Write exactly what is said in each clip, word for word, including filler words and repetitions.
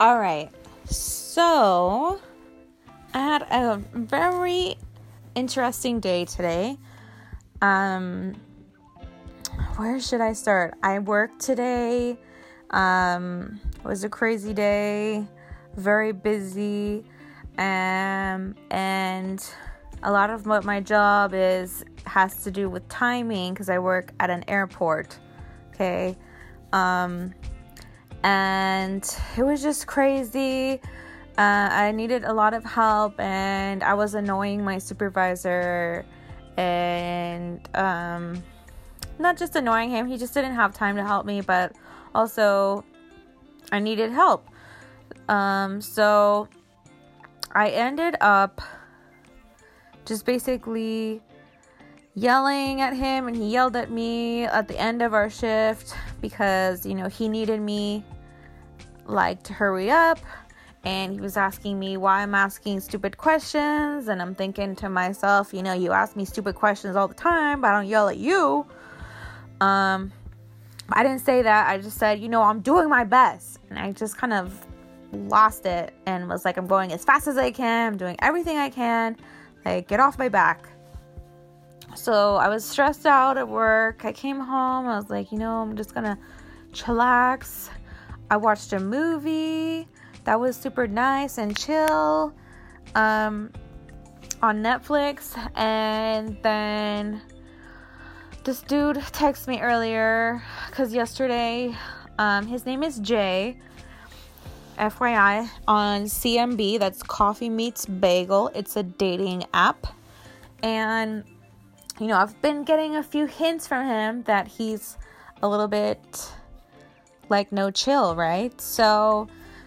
All right, so I had a very interesting day today. Um, where should I start? I worked today. Um, it was a crazy day, very busy, um, and a lot of what my job is has to do with timing because I work at an airport. Okay, um. And it was just crazy. Uh, I needed a lot of help, and I was annoying my supervisor, and um, not just annoying him. He just didn't have time to help me, but also I needed help. Um, so I ended up just basically yelling at him, and he yelled at me at the end of our shift because, you know, he needed me like to hurry up, and he was asking me why I'm asking stupid questions, and I'm thinking to myself, you know, you ask me stupid questions all the time, but I don't yell at you. Um, I didn't say that. I just said, you know, I'm doing my best, and I just kind of lost it and was like, I'm going as fast as I can. I'm doing everything I can. Like, get off my back. So I was stressed out at work. I came home. I was like, you know, I'm just gonna chillax. I watched a movie that was super nice and chill um, on Netflix. And then this dude texted me earlier because yesterday, um, his name is Jay, F Y I, on C M B. That's Coffee Meets Bagel. It's a dating app. And you know, I've been getting a few hints from him that he's a little bit like no chill, right? So,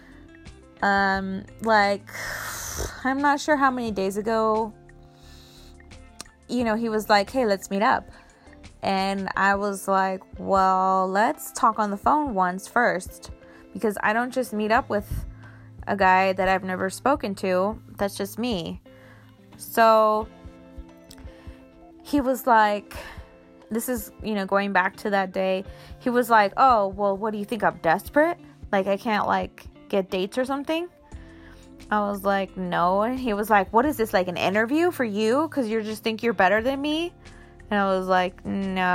um, like, I'm not sure how many days ago, you know, he was like, hey, let's meet up. And I was like, well, let's talk on the phone once first, because I don't just meet up with a guy that I've never spoken to. That's just me. So he was like, this is, you know, going back to that day. He was like, oh, well, what do you think? I'm desperate? Like, I can't, like, get dates or something? I was like, no. And he was like, what is this, like an interview for you? Because you just think you're better than me? And I was like,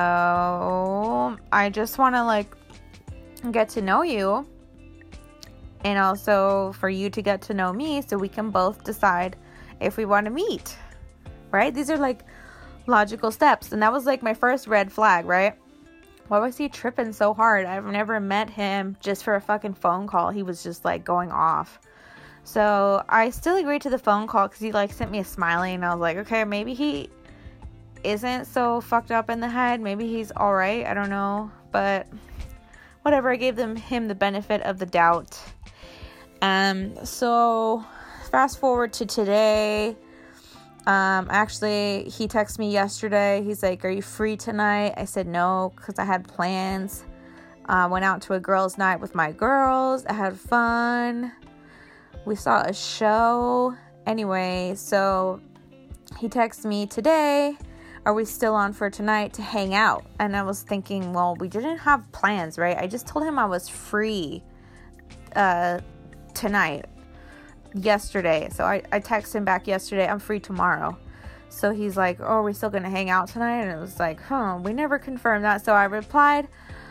no. I just want to, like, get to know you. And also for you to get to know me so we can both decide if we want to meet. Right? These are, like, logical steps. And that was like my first red flag, right? Why was he tripping so hard? I've never met him just for a fucking phone call. He was just like going off. So I still agreed to the phone call because he like sent me a smiley, and I was like, okay, maybe he isn't so fucked up in the head. Maybe he's all right. I don't know, but whatever. I gave them him the benefit of the doubt. Um. So fast forward to today. Um, actually, he texted me yesterday. He's like, are you free tonight? I said no, because I had plans. I uh, went out to a girls' night with my girls. I had fun. We saw a show. Anyway, so he texted me today. Are we still on for tonight to hang out? And I was thinking, well, we didn't have plans, right? I just told him I was free uh, tonight. Yesterday. So I, I texted him back yesterday, I'm free tomorrow. So he's like, oh, are we still gonna hang out tonight? And it was like, huh, we never confirmed that. So I replied,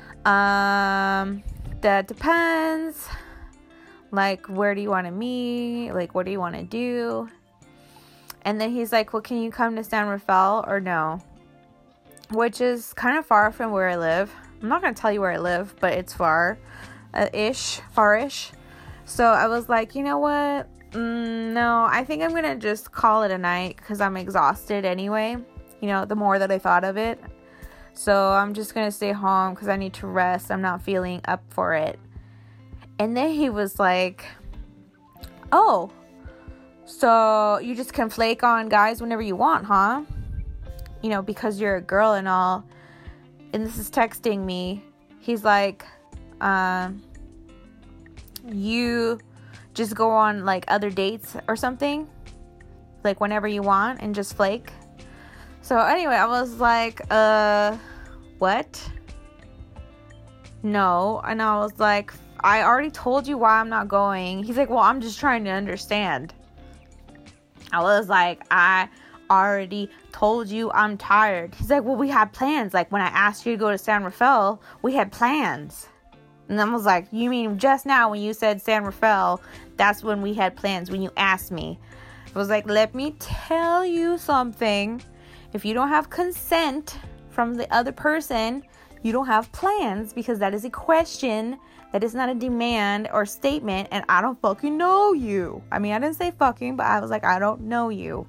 um, that depends. Like, where do you want to meet? Like, what do you want to do? And then he's like, well, can you come to San Rafael or no? Which is kind of far from where I live. I'm not gonna tell you where I live, but it's far uh, ish far-ish. So I was like, you know what? Mm, no, I think I'm going to just call it a night because I'm exhausted anyway. You know, the more that I thought of it. So I'm just going to stay home because I need to rest. I'm not feeling up for it. And then he was like, oh, so you just can flake on guys whenever you want, huh? You know, because you're a girl and all. And this is texting me. He's like, um... you just go on like other dates or something, like whenever you want, and just flake. So anyway, I was like, uh what? No. And I was like, I already told you why I'm not going. He's like, well, I'm just trying to understand. I was like, I already told you I'm tired. He's like, well, we had plans. Like, when I asked you to go to San Rafael, we had plans. And I was like, you mean just now when you said San Rafael, that's when we had plans, when you asked me. I was like, let me tell you something. If you don't have consent from the other person, you don't have plans, because that is a question. That is not a demand or statement, and I don't fucking know you. I mean, I didn't say fucking, but I was like, I don't know you.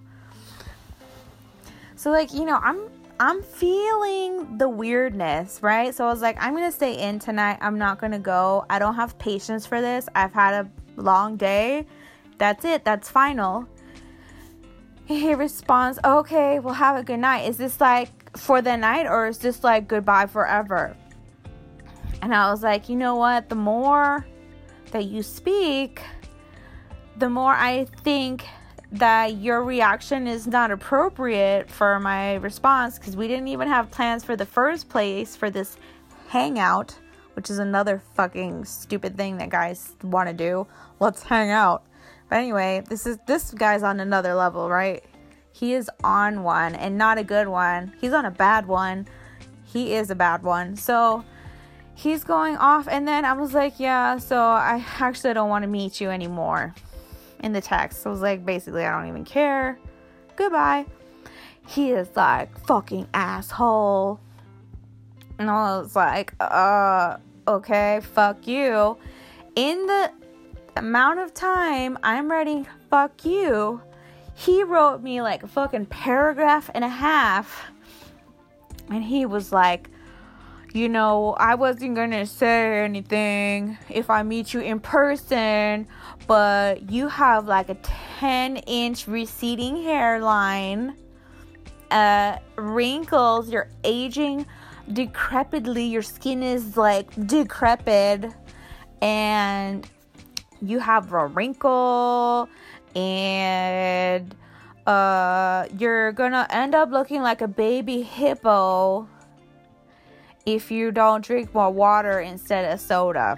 So, like, you know, I'm I'm feeling the weirdness, right? So I was like, I'm going to stay in tonight. I'm not going to go. I don't have patience for this. I've had a long day. That's it. That's final. He responds, okay, well, have a good night. Is this like for the night, or is this like goodbye forever? And I was like, you know what? The more that you speak, the more I think that your reaction is not appropriate for my response, because we didn't even have plans for the first place for this hangout, which is another fucking stupid thing that guys want to do. Let's hang out. But anyway, this is this guy's on another level, right? He is on one, and not a good one. He's on a bad one. He is a bad one. So he's going off, and then I was like, yeah, so I actually don't want to meet you anymore. In the text, I was like, basically, I don't even care. Goodbye. He is like, fucking asshole. And I was like, uh, okay, fuck you. In the amount of time I'm writing fuck you, he wrote me like a fucking paragraph and a half. And he was like, you know, I wasn't gonna say anything if I meet you in person, but you have like a ten inch receding hairline, uh, wrinkles, you're aging decrepitly, your skin is like decrepit, and you have a wrinkle, and uh, you're gonna end up looking like a baby hippo if you don't drink more water instead of soda.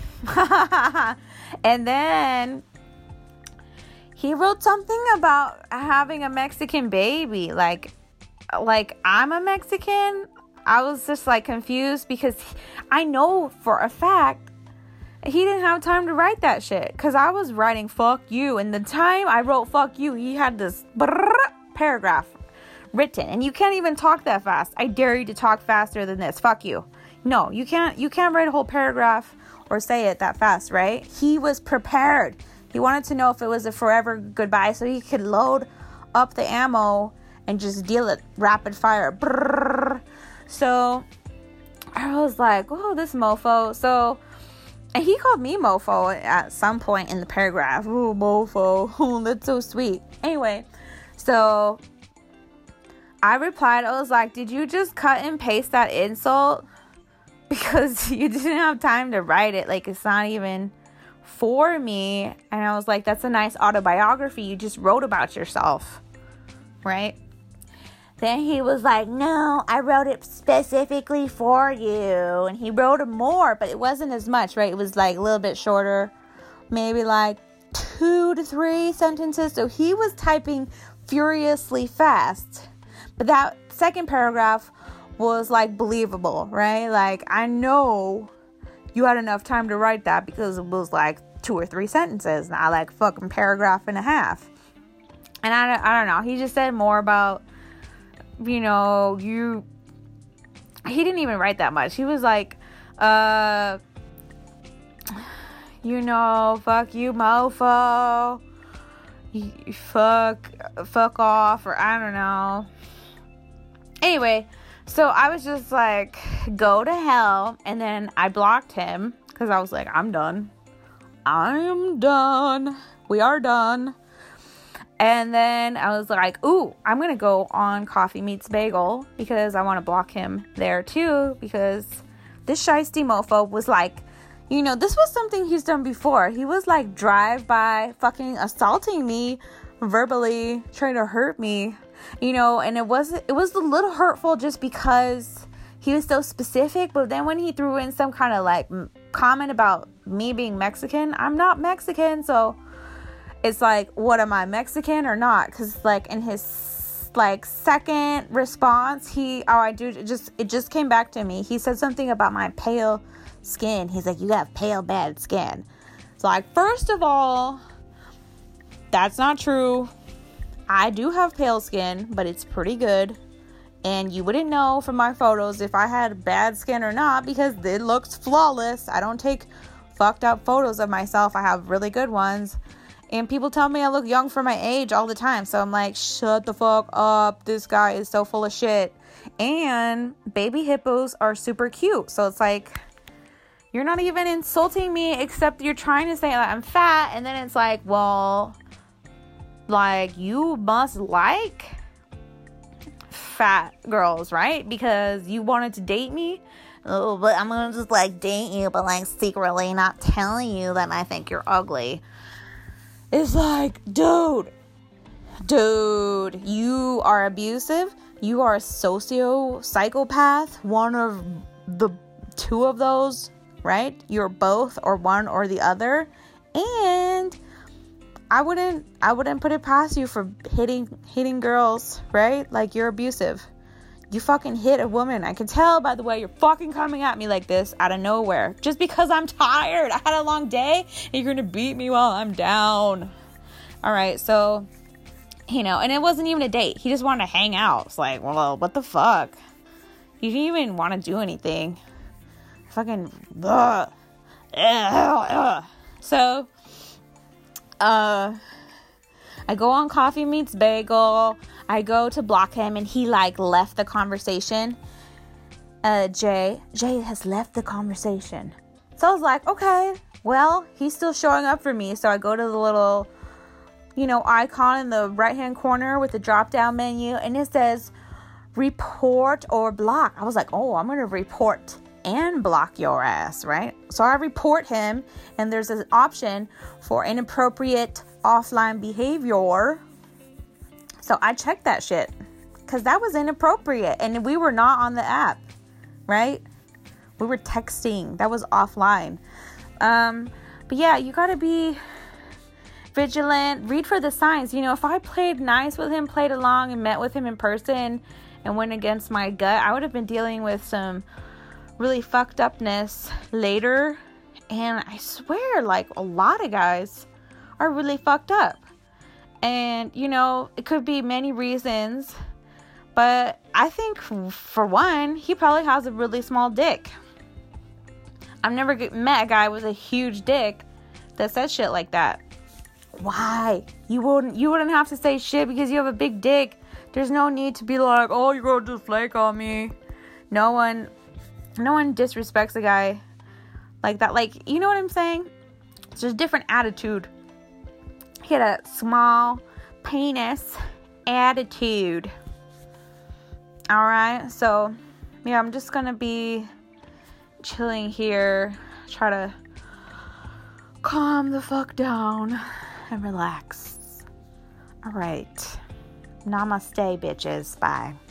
And then he wrote something about having a Mexican baby. Like, like I'm a Mexican. I was just like confused, because I know for a fact he didn't have time to write that shit. Because I was writing fuck you. And the time I wrote fuck you, he had this paragraph written, and you can't even talk that fast. I dare you to talk faster than this. Fuck you. No, you can't you can't write a whole paragraph or say it that fast, right? He was prepared. He wanted to know if it was a forever goodbye, so he could load up the ammo and just deal it rapid fire. Brrr. So I was like, oh, this mofo. So, and he called me mofo at some point in the paragraph. Oh, mofo. Oh, that's so sweet. Anyway, so I replied, I was like, did you just cut and paste that insult? Because you didn't have time to write it. Like, it's not even for me. And I was like, that's a nice autobiography you just wrote about yourself. Right? Then he was like, no, I wrote it specifically for you. And he wrote more, but it wasn't as much, right? It was like a little bit shorter. Maybe like two to three sentences. So he was typing furiously fast. But that second paragraph was like believable, right? Like, I know you had enough time to write that, because it was like two or three sentences, not like fucking paragraph and a half. And I, I don't know. He just said more about, you know, you, he didn't even write that much. He was like, uh, you know, fuck you, mofo. You, fuck, fuck off, or I don't know. Anyway, so I was just like, go to hell. And then I blocked him, because I was like, I'm done. I am done. We are done. And then I was like, ooh, I'm going to go on Coffee Meets Bagel, because I want to block him there too, because this shiesty mofo was like, you know, this was something he's done before. He was like drive-by fucking assaulting me verbally, trying to hurt me. You know, and it was it was a little hurtful just because he was so specific. But then when he threw in some kind of like comment about me being Mexican, I'm not Mexican. So it's like, what am I, Mexican or not? Because like in his like second response, he, oh, I do, it just, it just came back to me. He said something about my pale skin. He's like, you have pale, bad skin. So like, first of all, that's not true. I do have pale skin, but it's pretty good. And you wouldn't know from my photos if I had bad skin or not, because it looks flawless. I don't take fucked up photos of myself. I have really good ones. And people tell me I look young for my age all the time. So I'm like, shut the fuck up. This guy is so full of shit. And baby hippos are super cute. So it's like, you're not even insulting me, except you're trying to say that I'm fat. And then it's like, well, like, you must like fat girls, right? Because you wanted to date me. Oh, but I'm gonna just like date you, but like secretly not telling you that I think you're ugly. It's like, dude, dude, you are abusive. You are a socio psychopath. One of the two of those, right? You're both or one or the other. And I wouldn't, I wouldn't put it past you for hitting, hitting girls, right? Like, you're abusive. You fucking hit a woman. I can tell by the way you're fucking coming at me like this out of nowhere. Just because I'm tired. I had a long day and you're going to beat me while I'm down. All right. So, you know, and it wasn't even a date. He just wanted to hang out. It's like, well, what the fuck? You didn't even want to do anything. Fucking, ugh. Ugh, ugh. So, uh, I go on Coffee Meets Bagel. I go to block him, and he like left the conversation. Uh, Jay, Jay has left the conversation. So I was like, okay, well, he's still showing up for me. So I go to the little, you know, icon in the right-hand corner with the drop-down menu, and it says report or block. I was like, oh, I'm going to report and block your ass, right? So I report him, and there's an option for inappropriate offline behavior. So I checked that shit because that was inappropriate, and we were not on the app, right? We were texting. That was offline. Um, but yeah, you gotta be vigilant. Read for the signs. You know, if I played nice with him, played along, and met with him in person, and went against my gut, I would have been dealing with some really fucked upness later. And I swear, like, a lot of guys are really fucked up. And, you know, it could be many reasons, but I think for one, he probably has a really small dick. I've never met a guy with a huge dick that says shit like that. Why? You wouldn't, you wouldn't have to say shit because you have a big dick. There's no need to be like, oh, you're going to flake on me. No one, no one disrespects a guy like that. Like, you know what I'm saying? It's just a different attitude. He had a small penis attitude. All right. So, yeah, I'm just going to be chilling here. Try to calm the fuck down and relax. All right. Namaste, bitches. Bye.